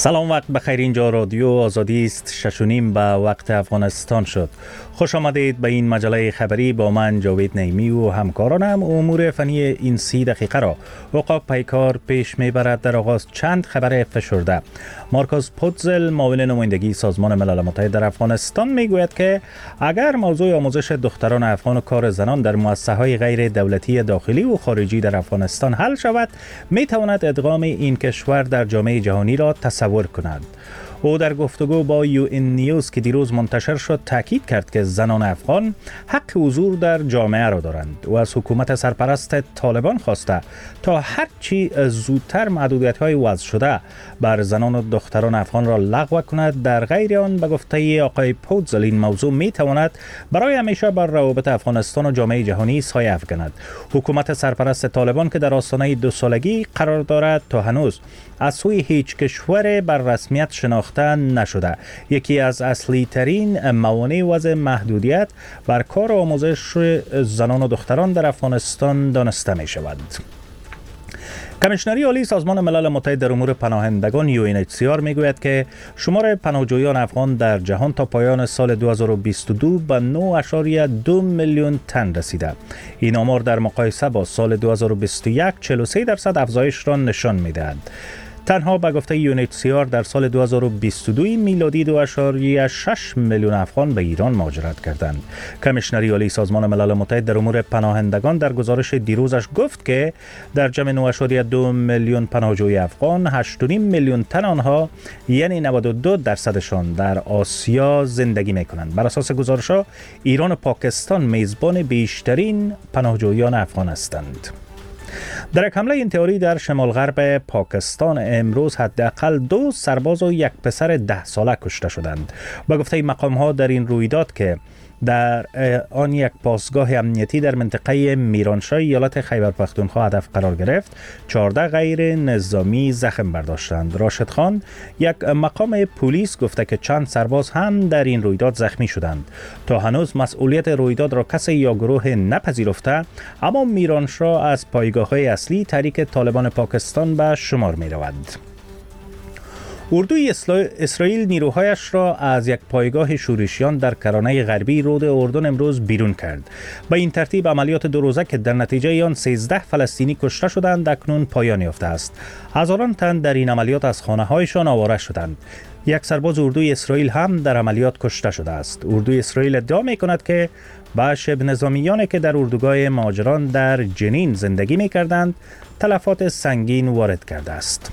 سلام، وقت بخیر. اینجا رادیو آزادی است. 6:30 به وقت افغانستان شد. خوش آمدید به این مجله خبری با من جاوید نعیمی و همکارانم. امور فنی این 30 دقیقه را عقاب پیکار پیش میبرد. در آغاز چند خبر فشرده. مارکوس پوتزل، معاون نمایندگی سازمان ملل متحد در افغانستان، میگوید که اگر موضوع آموزش دختران افغان و کار زنان در مؤسسه‌های غیر دولتی داخلی و خارجی در افغانستان حل شود، میتواند ادغام این کشور در جامعه جهانی را تصور کند. او در گفتگو با UN نیوز که دیروز منتشر شد تاکید کرد که زنان افغان حق حضور در جامعه را دارند و از حکومت سرپرست طالبان خواسته تا هرچی زودتر محدودیت‌های وضع شده بر زنان و دختران افغان را لغو کند. در غیر آن، به گفته آقای پوتزل، این موضوع میتواند برای همیشه بر روابط افغانستان و جامعه جهانی سایه افکند. حکومت سرپرست طالبان که در آستانه 2 سالگی قرار دارد تا هنوز از سوی هیچ کشور بر رسمیت شناخته نشده. یکی از اصلی ترین موانع وضع محدودیت بر کار و آموزش زنان و دختران در افغانستان دانسته می شود. کمیشنری عالی سازمان ملل متحد در امور پناهندگان UNHCR میگوید که شمار پناهجویان افغان در جهان تا پایان سال 2022 به 9.2 میلیون تن رسیده. این آمار در مقایسه با سال 2021 43% افزایش را نشان میدهد. تنها به گفته UNHCR در سال 2022 میلادی 2.6 میلیون افغان به ایران مهاجرت کردند. کمیشنری عالی سازمان ملل متحد در امور پناهندگان در گزارش دیروزش گفت که در جمع 9.2 میلیون پناهجوی افغان، 8.5 میلیون تن آنها یعنی 92% در آسیا زندگی می‌کنند. بر اساس گزارش‌ها ایران و پاکستان میزبان بیشترین پناهجویان افغان هستند. در یک حمله انتحاری در شمال غرب پاکستان امروز حداقل 2 سرباز و 1 پسر 10 ساله کشته شدند. به گفته مقام‌ها در این رویداد که در آن یک پاسگاه امنیتی در منطقه میرانشاه ایالت خیبر پختونخوا هدف قرار گرفت، 14 غیر نظامی زخم برداشتند. راشد خان، یک مقام پلیس، گفته که چند سرباز هم در این رویداد زخمی شدند. تا هنوز مسئولیت رویداد را کسی یا گروه نپذیرفته، اما میرانشاه از پایگاه‌های اصلی تحریک طالبان پاکستان به شمار می رود. اردوی اسرائیل نیروهایش را از یک پایگاه شورشیان در کرانه غربی رود اردن امروز بیرون کرد. به این ترتیب عملیات 2 روزه که در نتیجه آن 13 فلسطینی کشته شدند اکنون پایان یافته است. هزاران تن در این عملیات از خانه‌هایشان آواره شدند. یک سرباز اردوی اسرائیل هم در عملیات کشته شده است. اردوی اسرائیل ادعا می‌کند که به شبه نظامیانی که در اردوگاه مهاجران در جنین زندگی می‌کردند تلفات سنگین وارد کرده است.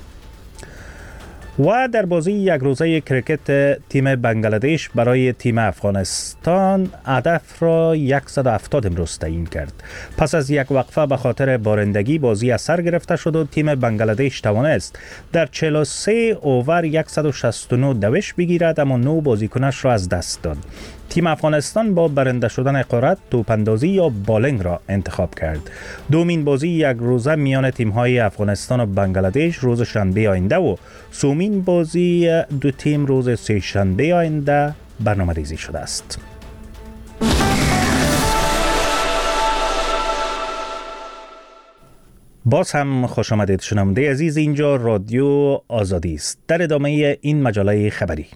و در بازی 1 روزه کریکت تیم بنگلادش برای تیم افغانستان هدف را 170 امروز تعیین کرد. پس از یک وقفه به خاطر بارندگی بازی از سر گرفته شد و تیم بنگلادش توانست در 43 اوور 169 دوش بگیرد، اما 9 بازیکنش را از دست داد. تیم افغانستان با برنده شدن قرعه توپاندازی یا بالینگ را انتخاب کرد. دومین بازی 1 روزه میان تیم‌های افغانستان و بنگلادش روز شنبه آینده و سومین بازی 2 تیم روز سه شنبه آینده برنامه‌ریزی شده است. باز هم خوش آمدید شنونده عزیز. اینجا رادیو آزادی است. در ادامه این مجله خبری،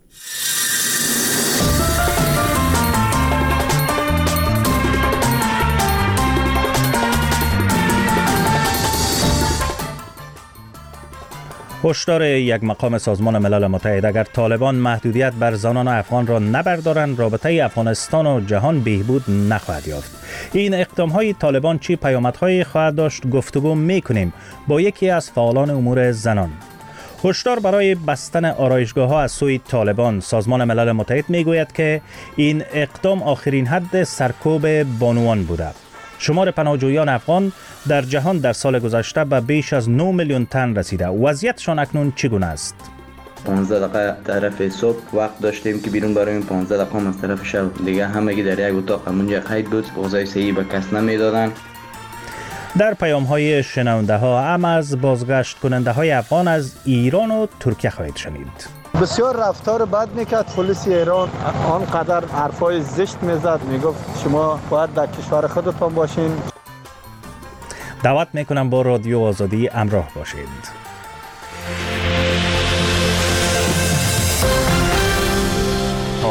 هشدار یک مقام سازمان ملل متحد: اگر طالبان محدودیت بر زنان افغان را نبردارند، رابطه افغانستان و جهان بهبود نخواهد یافت. این اقدام‌های طالبان چه پیامدهایی خواهد داشت؟ گفتگو می‌کنیم با یکی از فعالان امور زنان. هشدار برای بستن آرایشگاه‌ها از سوی طالبان: سازمان ملل متحد می‌گوید که این اقدام آخرین حد سرکوب بانوان بوده. شمار پناهجویان افغان در جهان در سال گذشته به بیش از 9 میلیون تن رسیده. وضعیتشان اکنون چگونه است؟ 15 دقیقه طرف صبح وقت داشتیم که بیرون بریم، 15 دقیقه از طرف شب دیگه همگی در یک اتاق همونجا قید بود. غذای صحی به کس نمیدادن. در پیام‌های شنونده ها هم از بازگشت کننده های افغان از ایران و ترکیه خواهید شنید. بسیار رفتار بد میکرد پلیس ایران، آنقدر حرفای زشت میزد، میگفت شما باید در کشور خودتان باشین. دعوت میکنم با رادیو آزادی همراه باشید.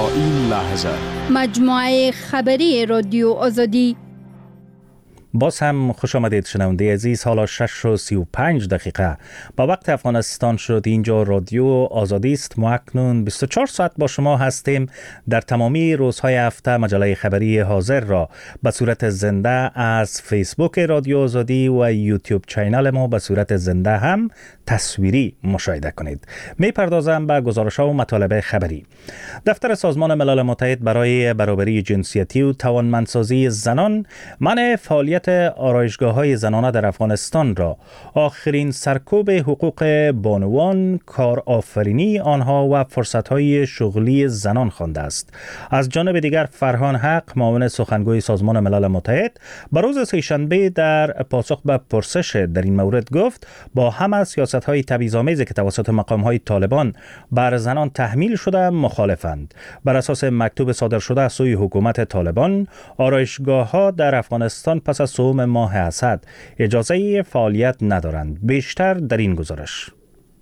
این لحظه مجموعه خبری رادیو آزادی. باز هم خوش آمدید شنونده عزیز. حالا 6:35 با وقت افغانستان شد. اینجا رادیو آزادی است. ما اکنون 24 ساعت با شما هستیم. در تمامی روزهای هفته مجله خبری حاضر را به صورت زنده از فیسبوک رادیو آزادی و یوتیوب چینل ما به صورت زنده هم تصویری مشاهده کنید. می پردازم به گزارش‌ها و مطالب خبری. دفتر سازمان ملل متحد برای برابری جنسیتی و توانمندسازی زنان منع فعالیت آرایشگاه‌های زنانه در افغانستان را آخرین سرکوب حقوق بانوان، کارآفرینی آنها و فرصت‌های شغلی زنان خوانده است. از جانب دیگر فرهان حق، معاون سخنگوی سازمان ملل متحد، به روز سه‌شنبه در پاسخ به پرسش در این مورد گفت با همه سیاست‌های تبعیض‌آمیزی که توسط مقام‌های طالبان بر زنان تحمیل شده مخالفند. بر اساس مکتوب صادر شده از سوی حکومت طالبان، آرایشگاه‌ها در افغانستان پس از صوم ماه اسد اجازه فعالیت ندارند. بیشتر در این گزارش.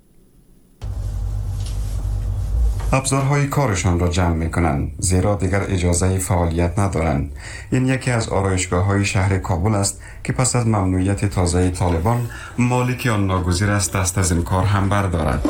ابزارهای کارشان را جمع می کنند زیرا دیگر اجازه فعالیت ندارند. این یکی از آرایشگاه‌های شهر کابل است که پس از ممنوعیت تازه طالبان مالک آن ناگزیر است دست از این کار هم بردارد.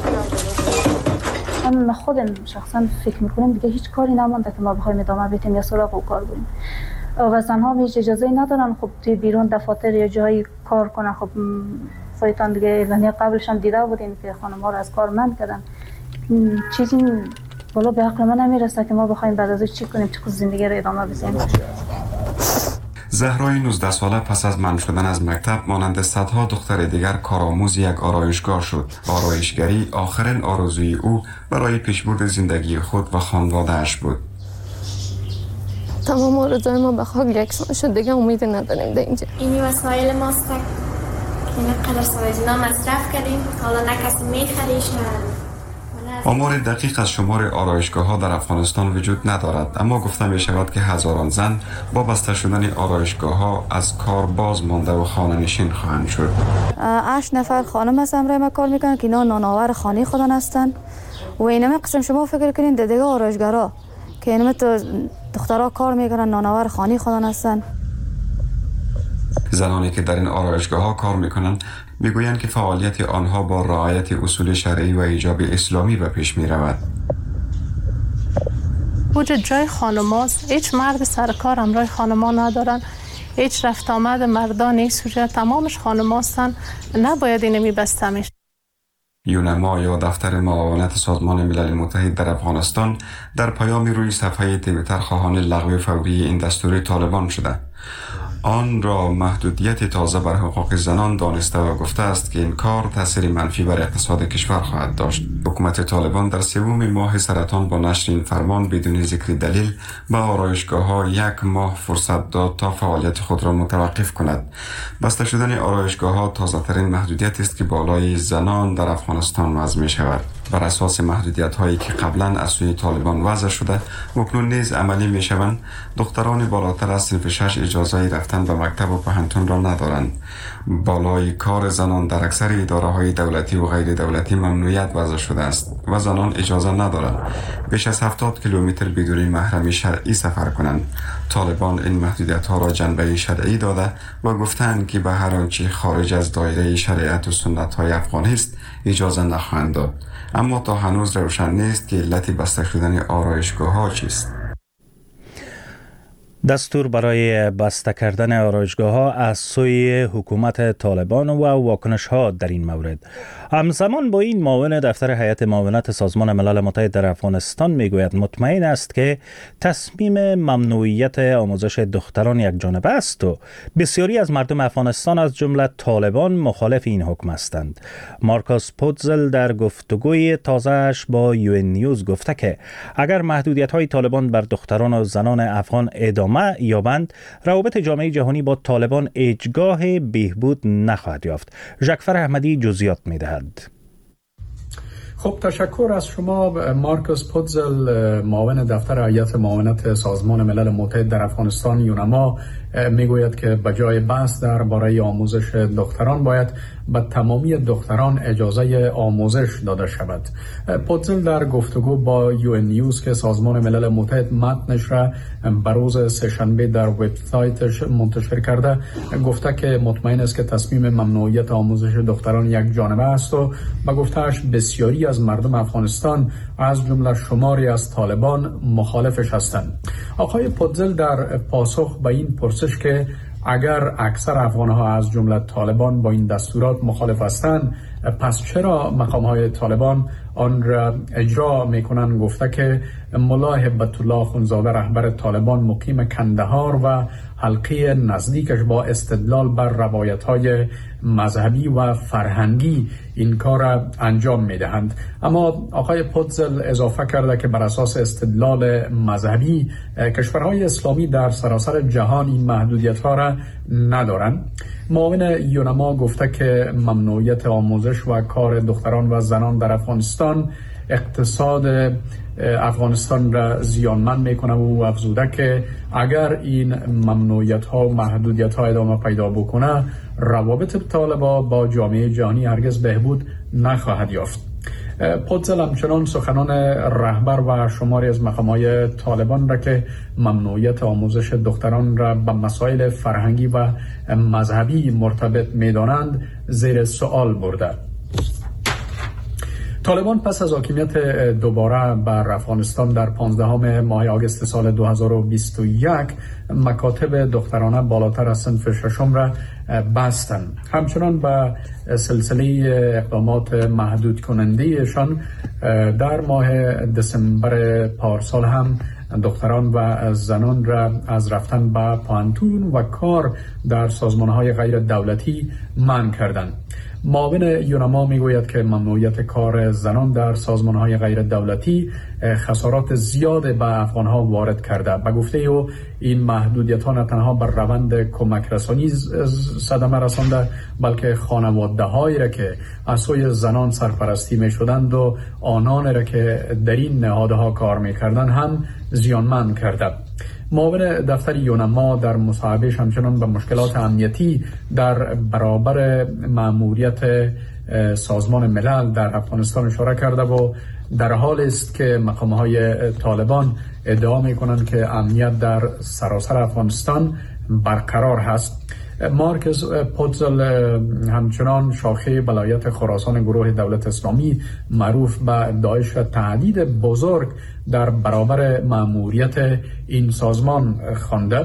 ما خودم شخصا فکر میکنیم دیگه هیچ کاری نمانده که ما بخوایم ادامه بدیم یا سراغ او کار بریم و زنها هیچ اجازه ندارن خب توی بیرون دفاتر یا جایی کار کنن. خب خودتان دیگه اعلانیه قبلش هم دیده بودین که خانم‌ها رو از کار منع کردن. چیزی بالا به عقل ما نمیرسه که ما بخوایم بعد از چی کنیم، چه زندگی رو ادامه بدیم. زهرای 19 ساله پس از منع شدن از مکتب مانند صدها دختر دیگر کارآموز یک آرایشگاه شد. آرایشگری آخرین آرزوی او برای پیشبرد زندگی خود و خانواده‌اش بود. تمام آرزوهای ما به خاک یکسان شد. دیگه امید نداریم در اینجا. این وسایل ماست که اینقدر سوازینا مصرف کردیم، حالا نه کسی میخریش نه. آمار دقیق از شمار آرایشگاه‌ها در افغانستان وجود ندارد، اما گفته می شود که هزاران زن با بسته شدن آرایشگاه‌ها از کار باز مانده و خانه‌نشین خواهند شد. 8 نفر خانم از امرای ما کار میکنن که اینا نانآور خانه خودن هستن و اینم قسم شما فکر کنین دیگه آرایشگرا که اینم تو دخترها کار میکنن نانآور خانه خودن هستن. زنانی که در این آرایشگاه‌ها کار میکنند میگویند که فعالیت آنها با رعایت اصول شرعی و ایجاب اسلامی به پیش می رود. وجود جای خانماست، هیچ مرد سرکار امرای خانما ندارن، هیچ رفت آمد مردان این صورت تمامش خانماستن، نباید اینو میبستمش. یونما یا دفتر معاونت سازمان ملل متحد در افغانستان در پیامی روی صفحه توییتر خواهان لغو فوری این دستور طالبان شده. آن را محدودیت تازه بر حقوق زنان دانسته و گفته است که این کار تأثیر منفی بر اقتصاد کشور خواهد داشت. حکومت طالبان در سوم ماه سرطان با نشر این فرمان بدون ذکر دلیل به آرایشگاه‌ها 1 ماه فرصت داد تا فعالیت خود را متوقف کند. بسته شدن آرایشگاه‌ها تازه‌ترین محدودیت است که بالای زنان در افغانستان وضع می‌شود. بر اساس محدودیت‌هایی که قبلا از سوی طالبان وضع شده اکنون نیز عملی می‌شوند. دختران بالاتر از صنف 6 اجازه رفتن به مکتب و پهنتون را ندارند. بالای کار زنان در اکثر اداره‌های دولتی و غیر دولتی ممنوعیت وضع شده است و زنان اجازه ندارند بیش از 70 کیلومتر بدون محرمی شرعی سفر کنند. طالبان این محدودیت‌ها را جنبه شرعی داده و گفتند که به هر آنچه خارج از دایره شریعت و سنت‌های افغانی است اجازه نخواهند داد. اما تا هنوز روشن نیست که علت بسته شدن آرایشگاه‌ها چیست. دستور برای بسته کردن آرایشگاه‌ها از سوی حکومت طالبان و واکنش‌ها در این مورد. همزمان با این معاون دفتر هیئت معاونت سازمان ملل متحد در افغانستان میگوید مطمئن است که تصمیم ممنوعیت آموزش دختران یک جانبه است و بسیاری از مردم افغانستان از جمله طالبان مخالف این حکم هستند. مارکوس پوتزل در گفتگوی تازه‌اش با UN نیوز گفته که اگر محدودیت‌های طالبان بر دختران و زنان افغان ادامه یابند، روابط جامعه جهانی با طالبان هیچگاه بهبود نخواهد یافت. ژکفر احمدی جزئیات می‌دهد. خب تشکر از شما مارکوس پوتزل، معاون دفتر هیئت معاونت سازمان ملل متحد در افغانستان یونما، میگوید که بجای بحث درباره آموزش دختران باید به تمامی دختران اجازه آموزش داده شود. پوتزل در گفتگو با UN نیوز که سازمان ملل متحد متنش را بر روز سه‌شنبه در وبسایتش منتشر کرده گفته که مطمئن است که تصمیم ممنوعیت آموزش دختران یک جانبه است و با گفتهش بسیاری از مردم افغانستان از جمله شماری از طالبان مخالفش هستند. آقای پوتزل در پاسخ به این پرسش که اگر اکثر افغانها از جمله طالبان با این دستورات مخالف هستند، پس چرا مقام‌های طالبان آن را اجرا میکنند، گفته که ملا هبت الله خونزاده رهبر طالبان مقیم کندهار و حلقه نزدیکش با استدلال بر روایت‌های مذهبی و فرهنگی این کار را انجام میدهند. اما آقای پوتزل اضافه کرده که بر اساس استدلال مذهبی کشورهای اسلامی در سراسر جهان این محدودیت‌ها را ندارند. معاون یونما گفته که ممنوعیت آموزش و کار دختران و زنان در افغانستان اقتصاد افغانستان را زیانمند میکنه و افزوده که اگر این ممنوعیت ها و محدودیت ها ادامه پیدا بکنه روابط طالبان با جامعه جهانی هرگز بهبود نخواهد یافت. پوتزل همچنان سخنان رهبر و شماری از مقام‌های طالبان را که ممنوعیت آموزش دختران را به مسائل فرهنگی و مذهبی مرتبط می‌دانند زیر سوال برده. طالبان پس از حاکمیت دوباره بر افغانستان در 15 ماه آگوست سال 2021 مکاتب دخترانه بالاتر از صنف ششم را بستند. همچنان به سلسله اقدامات محدود کنندهشان در ماه دسامبر پارسال هم دختران و زنان را از رفتن به پانتون و کار در سازمان‌های غیر دولتی منع کردند. معاون یونما میگوید که ممنوعیت کار زنان در سازمان‌های غیر دولتی خسارات زیاد به افغان‌ها وارد کرده. به گفته او این محدودیت‌ها نه تنها بر روند کمک رسانی صدمه رسانده بلکه خانواده‌هایی را که از سوی زنان سرپرستی می‌شدند و آنان را که در این نهادها کار می‌کردند هم زیانمند کرده. معاون دفتر یونما در مصاحبهش همچنان به مشکلات امنیتی در برابر مأموریت سازمان ملل در افغانستان اشاره کرده و در حال است که مقام‌های طالبان ادعا می‌کنند که امنیت در سراسر افغانستان برقرار هست. مارکس پوتزل همچنان شاخه ولایت خراسان گروه دولت اسلامی معروف به داعش را تهدید بزرگ در برابر مأموریت این سازمان خوانده.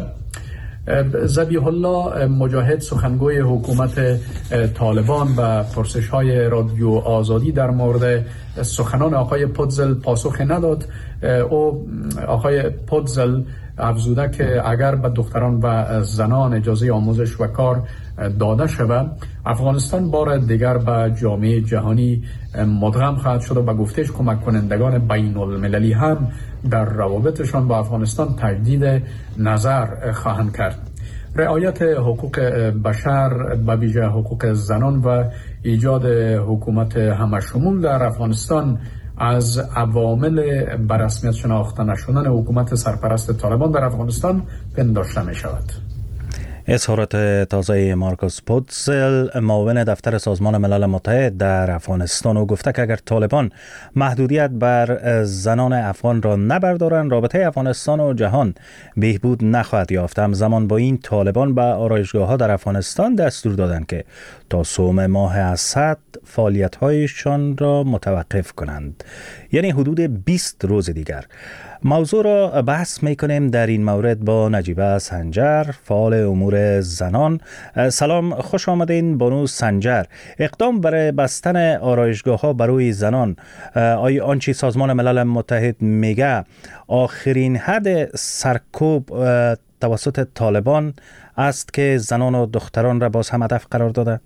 ذبیح الله مجاهد سخنگوی حکومت طالبان و پرسش‌های رادیو آزادی در مورد سخنان آقای پوتزل پاسخ نداد. او آقای پوتزل افزوده که اگر به دختران و زنان اجازه آموزش و کار داده شود افغانستان بار دیگر به جامعه جهانی مدغم خواهد شد و به گفتش کمک کنندگان بین المللی هم در روابطشان با افغانستان تجدید نظر خواهند کرد. رعایت حقوق بشر به ویژه حقوق زنان و ایجاد حکومت همشمول در افغانستان از عوامل به رسمیت شناخته نشدن حکومت سرپرست طالبان در افغانستان پنداشته می شود. اظهارات تازه مارکوس پوتزل معاون دفتر سازمان ملل متحد در افغانستان و گفته که اگر طالبان محدودیت بر زنان افغان را نبردارند رابطه افغانستان و جهان بهبود نخواهد یافت. همزمان با این طالبان به آرایشگاه‌ها در افغانستان دستور دادند که تا صوم ماه اسد فعالیت‌هایشان را متوقف کنند، یعنی حدود 20 روز دیگر. موضوع را بحث میکنیم در این مورد با نجیبه سنجر، فعال امور زنان. سلام، خوش آمدین بانو سنجر. اقدام برای بستن آرایشگاه‌ها برای زنان، آیا آنچه سازمان ملل متحد میگه آخرین حد سرکوب توسط طالبان است که زنان و دختران را باز هم هدف قرار داده؟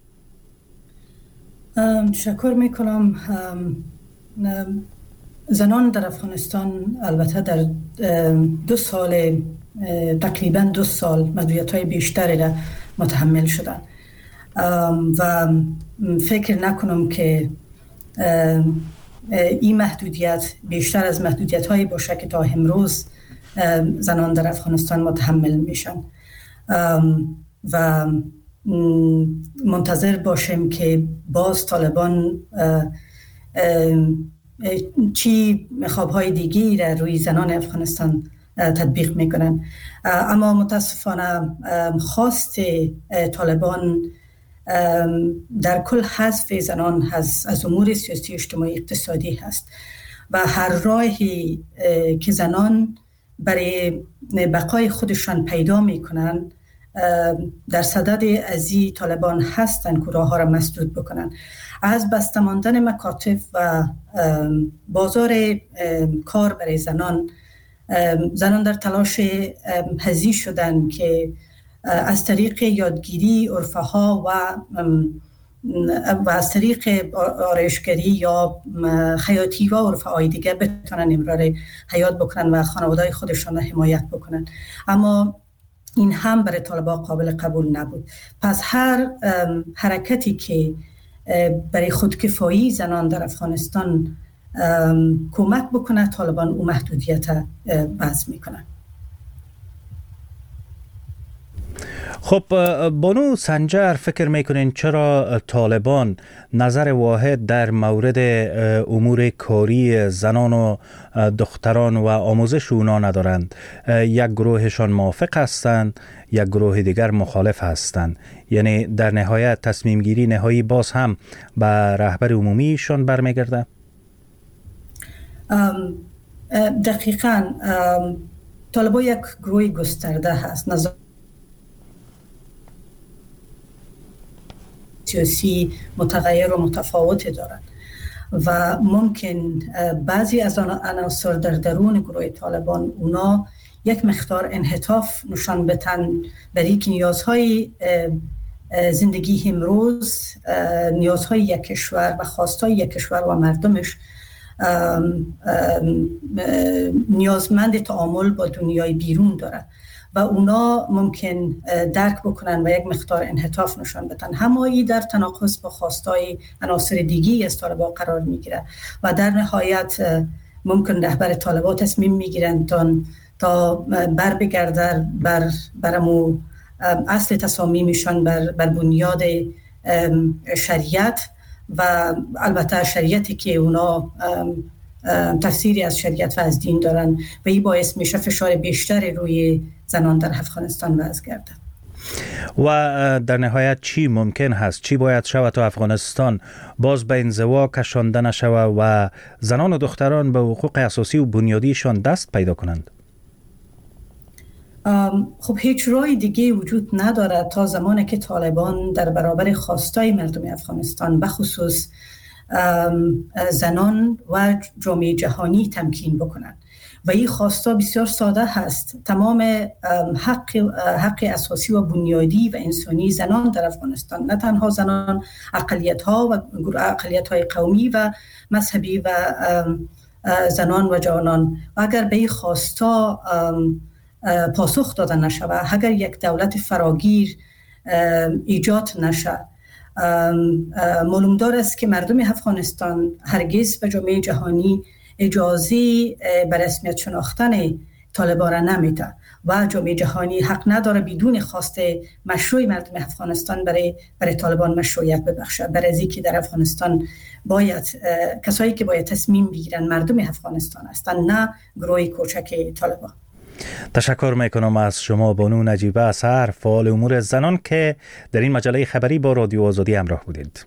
تشکر میکنم. زنان در افغانستان البته در 2 سال تقریبا 2 سال محدودیت‌های بیشتری را متحمل شدن و فکر نکنم که این محدودیت بیشتر از محدودیت‌هایی باشه که تا امروز زنان در افغانستان متحمل میشن و منتظر باشیم که باز طالبان چی خوابهای دیگی را روی زنان افغانستان تطبیق میکنن. اما متاسفانه خواست طالبان در کل حذف زنان از امور سیاسی اجتماعی اقتصادی هست و هر راهی که زنان برای بقای خودشان پیدا میکنن در صدد ازی طالبان هستن که راه ها را مسدود بکنن. از بسته ماندن مکاتب و بازار کار برای زنان در تلاش هزی شدن که از طریق یادگیری عرفه ها و از طریق آرایشگری یا خیاطی و عرفه های دیگه بتونن امرار حیات بکنن و خانواده خودشان را حمایت بکنن. اما این هم برای طالبان قابل قبول نبود. پس هر حرکتی که برای خودکفایی زنان در افغانستان کمک بکنه طالبان او محدودیت وضع میکنن. خب بانو سنجر، فکر میکنین چرا طالبان نظر واحد در مورد امور کاری زنان و دختران و آموزش اونا ندارند؟ یک گروهشان موافق هستند، یک گروه دیگر مخالف هستند. یعنی در نهایت تصمیم گیری نهایی باز هم به رهبر عمومیشان برمیگرده؟ دقیقاً طالبان یک گروه گسترده هست، نظر سیاسی متغیر و متفاوت دارند و ممکن بعضی از عناصر در درون گروه طالبان اونا یک مقدار انحطاف نشان بدن برای که نیازهای زندگی امروز، نیازهای یک کشور و خواستهای یک کشور و مردمش نیازمند تعامل با دنیای بیرون داره و اونا ممکن درک بکنن و یک مقدار انحطاف نشان بدن. همایی در تناقض با خواستای عناصر دیگی از طالبان قرار میگیره و در نهایت ممکن رهبر طالبان تصمیم میگیرن تا بر بگردن برامو اصل تصامیمشان بر بنیاد شریعت و البته شریعتی که اونا تفسیری از شریعت و از دین دارن و این باعث میشه فشار بیشتر روی زنان در افغانستان وضع گردد. و در نهایت چی ممکن هست؟ چی باید شود تا افغانستان باز به انزوا کشانده نشود و زنان و دختران به حقوق اساسی و بنیادیشان دست پیدا کنند؟ خب هیچ راه دیگه وجود نداره تا زمانی که طالبان در برابر خواستای مردم افغانستان به خصوص زنان و جامعه جهانی تمکین بکنند. و این خواستا بسیار ساده هست. تمام حق اساسی و بنیادی و انسانی زنان در افغانستان، نه تنها زنان، اقلیت‌ها و اقلیت‌های قومی و مذهبی و زنان و جوانان، و اگر به این خواستا پاسخ داده نشه و اگر یک دولت فراگیر ایجاد نشه، معلومدار است که مردم افغانستان هرگز به جامعه جهانی اجازه به رسمیت شناختن طالبان را نمیده و جامعه جهانی حق نداره بدون خواست مشروع مردم افغانستان برای طالبان مشروعیت ببخشه. برای که در افغانستان باید کسایی که باید تصمیم بگیرن مردم افغانستان هستند، نه گروه کوچک طالبان. تشکر میکنم از شما بانو نجیبه اصغر، فعال امور زنان، که در این مجله خبری با رادیو آزادی همراه بودید.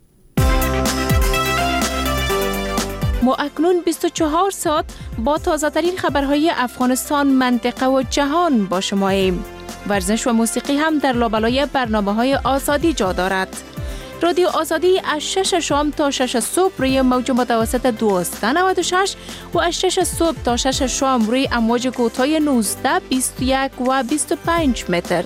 ما اکنون 24 ساعت با تازه ترین خبرهای افغانستان، منطقه و جهان با شماییم. ورزش و موسیقی هم در لابلای برنامه‌های آزادی جا دارد. رادیو آزادی از 6 شام تا 6 صبح روی موج متوسط 1296 و از 6 صبح تا 6 شام روی امواج کوتاه 19، 21 و 25 متر.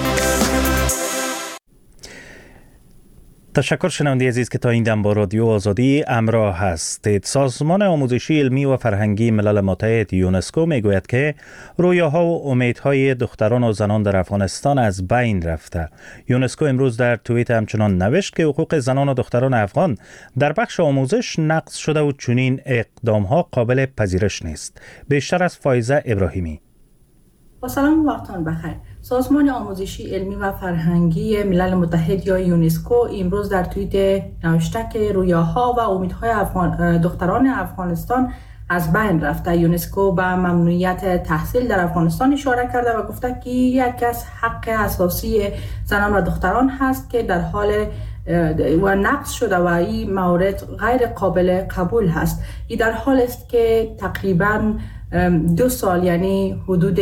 تشکر شنونده عزیز که تا این دم با رادیو آزادی همراه هستید. سازمان آموزشی علمی و فرهنگی ملل متحد یونسکو میگوید که رویاها و امیدهای دختران و زنان در افغانستان از بین رفته. یونسکو امروز در توییت همچنان نوشت که حقوق زنان و دختران افغان در بخش آموزش نقض شده و چنین اقدامها قابل پذیرش نیست. بیشتر از فایزه ابراهیمی. با سلام وقتان بخیر. سازمان آموزشی علمی و فرهنگی ملل متحد یا یونسکو امروز در توییت نوشته که رویاها و امیدهای دختران افغانستان از بین رفته. یونسکو به ممنوعیت تحصیل در افغانستان اشاره کرده و گفته که یک از حق اساسی زنان و دختران هست که در حال و نقض شده و این مورد غیر قابل قبول هست. این در حال است که تقریبا 2 سال یعنی حدود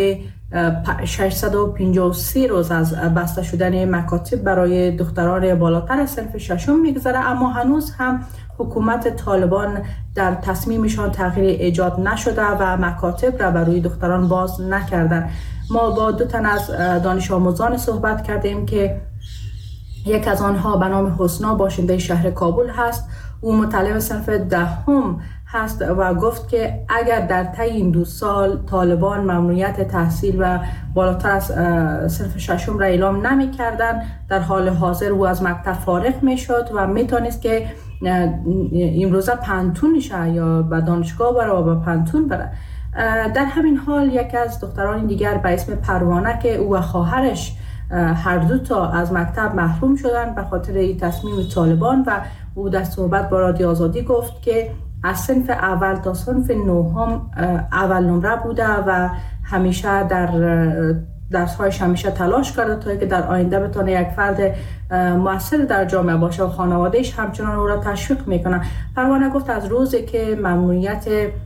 653 روز از بسته شدن مکاتب برای دختران بالاتر از صنف ششم میگذره، اما هنوز هم حکومت طالبان در تصمیمشان تغییر ایجاد نشده و مکاتب را برای دختران باز نکردن. ما با 2 تن از دانش آموزان صحبت کردیم که یک از آنها به نام حسنا باشنده شهر کابل هست. او مطلب صنف 10 هست و گفت که اگر در طی این 2 سال طالبان ممنوعیت تحصیل و بالاتر از صنف ششم را اعلام نمی کردن، در حال حاضر او از مکتب فارغ می شد و می تانست که امروزه پنتون شه یا به دانشگاه بره و به پنتون بره. در همین حال یک از دختران دیگر به اسم پروانه که او و خواهرش هر 2 تا از مکتب محروم شدن به خاطر این تصمیم طالبان و او در صحبت با رادیو آزادی گفت که از صنف اول تا صنف 9 اول نمره بوده و همیشه در درس‌هایش همیشه تلاش کرده تا که در آینده بتونه یک فرد مؤثر در جامعه باشه و خانواده‌اش همچنان او را تشویق میکنه. پروانه گفت از روزی که ممنوعیت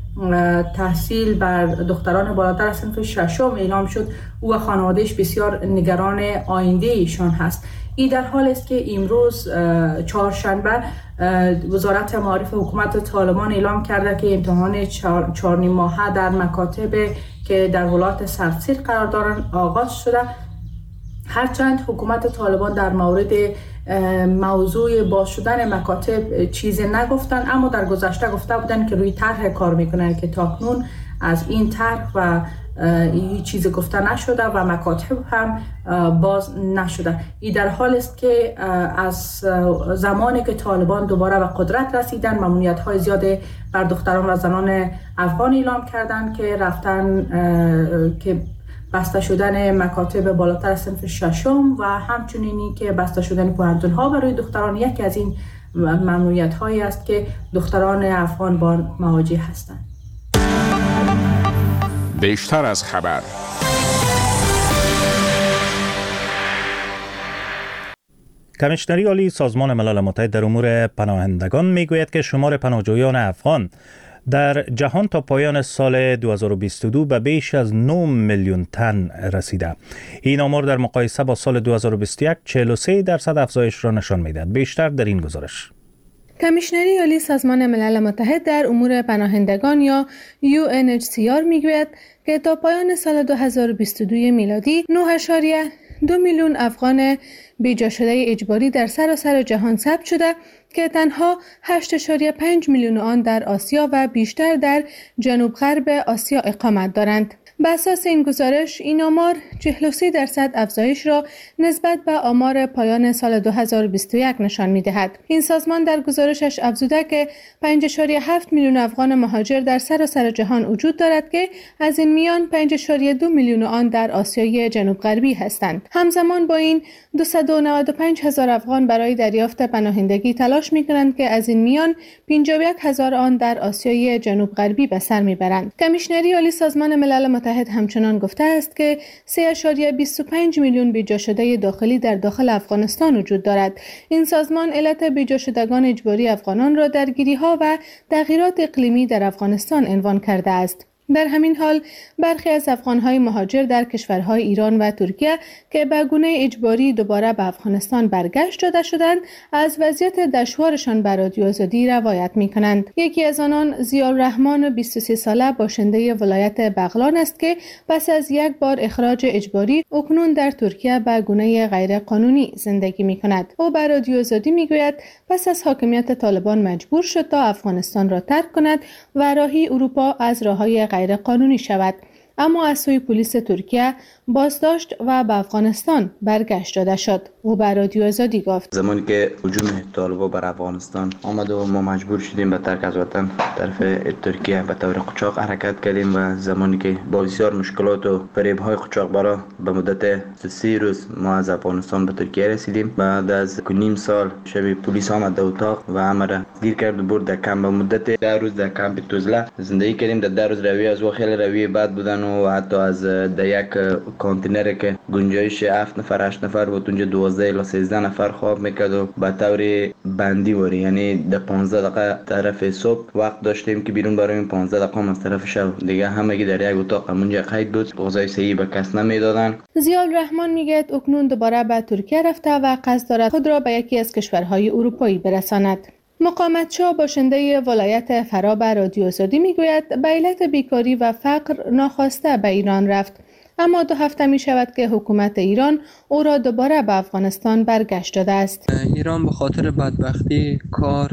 تحصیل بر دختران بالاتر از صنف ششم اعلام شد، او و خانواده‌اش بسیار نگران آینده ایشان هست. این در حال است که امروز چهارشنبه وزارت معارف حکومت طالبان اعلام کرده که امتحان 4 ماهه در مکاتب که در ولایت سرسید قرار دارند آغاز شده. هرچند حکومت طالبان در مورد موضوع باز شدن مکاتب چیزی نگفتن، اما در گذشته گفته بودن که روی طرح کار میکنن که تاکنون از این طرح و هیچ چیزی گفته نشده و مکاتب هم باز نشده. این در حال است که از زمانی که طالبان دوباره به قدرت رسیدن ممنوعیت های زیاده بر دختران و زنان افغان اعلام کردن که رفتن که بسته شدن مکاتب بالاتر از صنف ششم و همچنینی که بسته شدن پوهنتون ها برای دختران یکی از این ممنوعیت هایی است که دختران افغان با مواجه هستند. بیشتر از خبر. کمیشنری عالی سازمان ملل متحد در امور پناهندگان میگوید که شمار پناهجویان افغان در جهان تا پایان سال 2022 به بیش از 9 میلیون تن رسیده. این آمار در مقایسه با سال 2021 43% افزایش را نشان میدهد. بیشتر در این گزارش. کمیشنری عالی سازمان ملل متحد در امور پناهندگان یا UNHCR میگوید که تا پایان سال 2022 میلادی 9.2 میلیون افغان بیجا شده اجباری در سراسر جهان ثبت شده که تنها 8.5 میلیون آن در آسیا و بیشتر در جنوب غرب آسیا اقامت دارند. بر اساس این گزارش این آمار 43% افزایش را نسبت به آمار پایان سال 2021 نشان می‌دهد. این سازمان در گزارشش افزوده که 5.7 میلیون افغان مهاجر در سراسر جهان وجود دارد که از این میان 5.2 میلیون آن در آسیای جنوب غربی هستند. همزمان با این 295,000 افغان برای دریافت پناهندگی تلاش می‌کنند که از این میان 51,000 آن در آسیای جنوب غربی به سر می‌برند. کمیشنری عالی سازمان ملل متحد همچنان گفته است که 3.25 میلیون بیجا شده داخلی در داخل افغانستان وجود دارد. این سازمان علت بیجا شدگان اجباری افغانان را درگیری‌ها و تغییرات اقلیمی در افغانستان عنوان کرده است. در همین حال برخی از افغان‌های مهاجر در کشورهای ایران و ترکیه که به گونه اجباری دوباره به افغانستان برگشت داده شدند از وضعیت دشوارشان بر رادیو آزادی روایت می‌کنند. یکی از آنان ضیاءالرحمن 23 ساله باشنده ولایت بغلان است که پس از یک بار اخراج اجباری اکنون در ترکیه به گونه غیر قانونی زندگی می‌کند. او بر رادیو آزادی می‌گوید پس از حاکمیت طالبان مجبور شد تا افغانستان را ترک کند و راهی اروپا از راههای غیر قانونی شود. اما از سوی پلیس ترکیه بازداشت و به افغانستان برگشت داده شد. او به رادیو آزادی گفت زمانی که هجوم طالبان بر افغانستان آمد و ما مجبور شدیم به ترک از وطن طرف ترکیه به طور قاچاق حرکت کردیم و زمانی که با بسیار مشکلات و فریب‌های قاچاقبرا به مدت 3 روز ما از افغانستان به ترکیه رسیدیم. بعد از نیم سال شب پلیس آمد در اتاق و همه گیر کرد و برد در کمپ. به مدت 10 روز در کمپ توزله زندگی کردیم. در 10 روز روی از خیلی روی بد بودن و حتی از در یک کانتینر که گنجایش 7 نفر 8 نفر بود اونجا 12 الی 13 نفر خواب میکرد و به طور بندی وری، یعنی در 15 دقیقه طرف صبح وقت داشتیم که بیرون بریم، 15 دقیقه از طرف شب دیگه همگی در یک اتاق اونجا قید بود. غذای صحی به کس نمیدادن. ضیاء الرحمن میگه اکنون دوباره به ترکیه رفته و قصد دارد خود را به یکی از کشورهای اروپایی برساند. مقامت‌شاه باشنده ولایت فرا به رادیو آزادی میگوید به علت بیکاری و فقر ناخواسته به ایران رفت، اما 2 هفته می شود که حکومت ایران او را دوباره به افغانستان برگشت داده است. ایران به خاطر بدبختی، کار،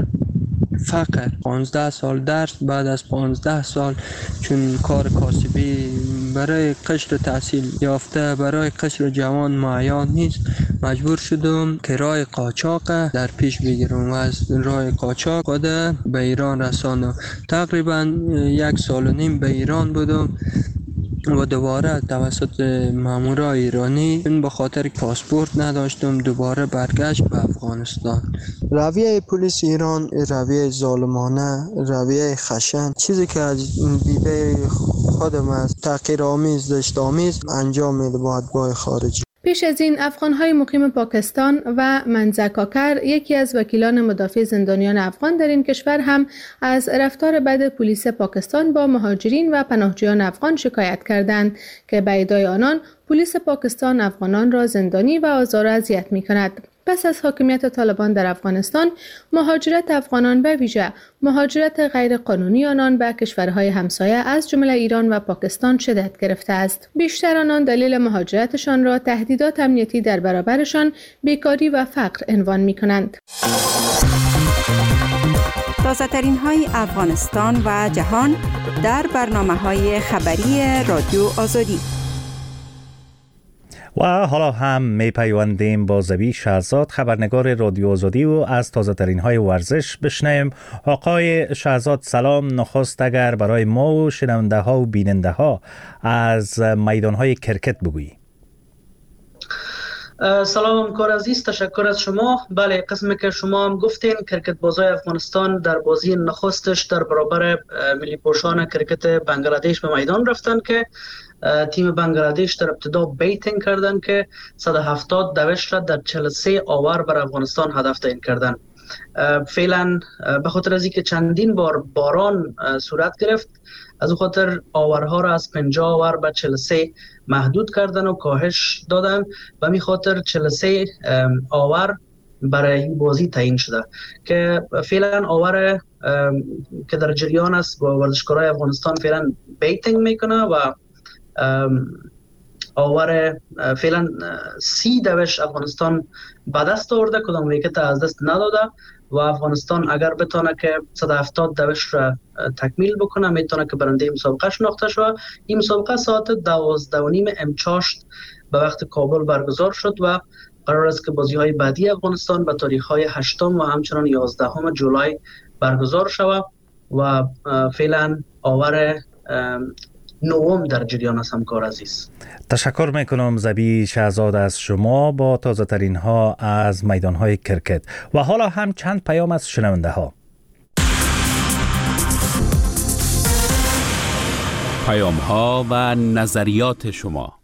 فقر 15 سال درس، بعد از 15 سال چون کار کاسبی برای قشر تحصیل یافته برای قشر جوان معیار نیست، مجبور شدم که راه قاچاق در پیش بگیرم و از راه قاچاق خود به ایران رساندم. تقریبا 1.5 سال به ایران بودم و دوباره توسط مامورای ایرانی به خاطر پاسپورت نداشتم دوباره برگشت به افغانستان. رویه پلیس ایران رویه ظالمانه، رویه خشن، چیزی که از دیده خودم از تحقیرآمیز دشت‌آمیز انجام میده با اتباع خارجی. پیش از این افغان‌های مقیم پاکستان و منزکاکر، یکی از وکیلان مدافع زندانیان افغان در این کشور، هم از رفتار بد پلیس پاکستان با مهاجرین و پناهجویان افغان شکایت کردند که به ادعای آنان پلیس پاکستان افغانان را زندانی و آزار و اذیت می‌کند. پس از حاکمیت طالبان در افغانستان، مهاجرت افغانان به ویژه مهاجرت غیر قانونی آنان به کشورهای همسایه از جمله ایران و پاکستان شدت گرفته است. بیشتر آنان دلیل مهاجرتشان را تهدیدات امنیتی در برابرشان، بیکاری و فقر عنوان می‌کنند. تازه‌ترین های افغانستان و جهان در برنامه‌های خبری رادیو آزادی. و حالا هم می پیوندیم با زبی شهزاد، خبرنگار رادیو آزادی، و از تازه ترین های ورزش بشنویم. آقای شهزاد سلام. نخست اگر برای ما و شنونده ها و بیننده ها از میدان های کرکت بگویی. سلام همکار عزیز، تشکر از شما. بله، قسمی که شما هم گفتین، کرکت بازای افغانستان در بازی نخستش در برابر ملی پوشان کرکت بنگلادش به میدان رفتن که تیم بنگلادش در ابتدا بیتینگ کردن که 170 دوش را در 43 آور بر افغانستان هدف تعیین کردن. فعلا به خاطر از اینکه چندین بار باران صورت گرفت، از اون خاطر آورها را از 50 آور به 43 محدود کردن و کاهش دادن و می خاطر 43 آور برای این بازی تعیین شده که فعلا آور که در جریان است با ورزشکارای افغانستان فعلا بیتینگ میکنه و آور فعلا 30 دوش افغانستان به دست آورده، کدام ویکت از دست نداده و افغانستان اگر بتونه که 170 دوش را تکمیل بکنه میتونه که برنده مسابقه شناخته شود. این مسابقه ساعت 12:30 امچاشت به وقت کابل برگزار شد و قرار است که بازی های بعدی افغانستان به تاریخ های 8 و همچنان 11 جولای برگزار شود و فعلا آور نوم در جریان است همکار عزیز. تشکر میکنم زبی شهزاد از شما با تازه ترین ها از میدان های کرکت. و حالا هم چند پیام از شنونده ها. پیام ها و نظریات شما.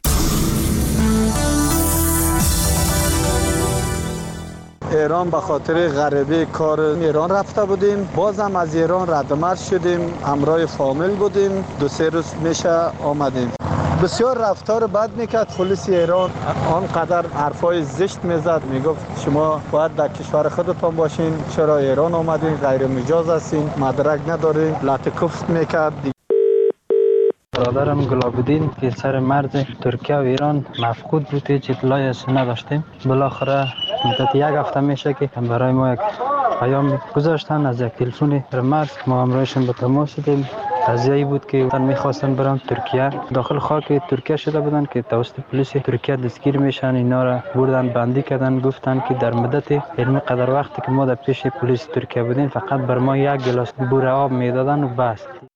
ایران به خاطر غریبه کار ایران رفته بودیم، بازم از ایران ردمرد شدیم، همراه فامیل بودیم، 2-3 روز میشه آمدیم. بسیار رفتار بد میکرد پلیس ایران، آنقدر حرفای زشت میزد، میگفت شما باید در کشور خودتان باشین، چرا ایران آمدین، غیر مجاز هستین، مدرک ندارین، لطکفت میکرد. برادرم گلاب‌الدین که سر مرز ترکیه و ایران مفقود بود، هیچ اطلاعی از نداشتیم. بالاخره مدت 1 هفته میشه که برای ما یک پیام گذاشتن از یک تلفن مرز، ما همراهشون به تماس شدیم، قضیه بود که میخواستن برن ترکیه، داخل خاک ترکیه شده بودن که توسط پلیس ترکیه دستگیر میشن. اینا را بردن بندی کردن، گفتن که در مدت علمی قدر وقتی که ما در پیش پلیس ترکیه بودیم فقط بر ما یک گلاس بوره آب میدادن و بس.